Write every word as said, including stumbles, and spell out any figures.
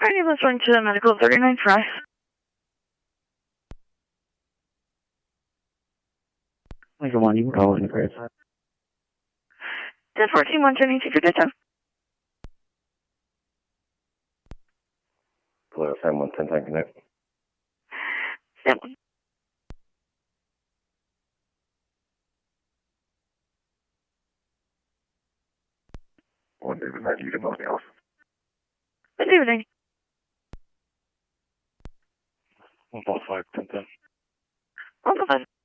ambulance going to medical thirty-nine Fry. Like, come on, you were calling the great side. ten fourteen, one turning to good time. Polaris Sam one ten ten connect. Sam one. One David nine, you can know me off. Good evening. one five ten ten. one five.